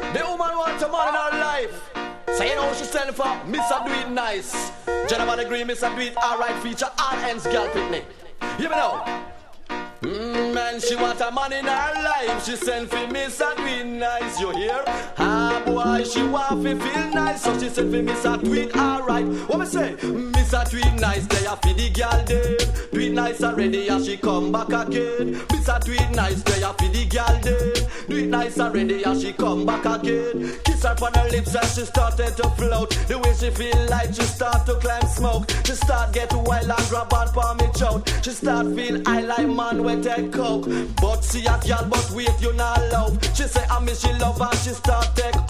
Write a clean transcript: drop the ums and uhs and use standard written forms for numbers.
The woman wants a man in her life. So you know she's selling for Mr. Do It Nice. Gentlemen agree, Mr. Do It Alright feature all ends girl picnic. You know. Man, she want a man in her life. She send for Mr. Do It Nice, you hear? Ah boy, she want to feel nice. So she send for Mr. Do It Alright. What me say? Mr. Do It Nice, they are for the girl dead. Do it nice already and she come back again. Mr. Do It Nice, they are for the girl dead. Do it nice already and she come back again. Kiss her on her lips and she started to float. The way she feel like she start to climb smoke. She start get wild and grab on for me choke. She start feel I like man when take coke. But see a girl but wait you not love. She say I miss she love and she start take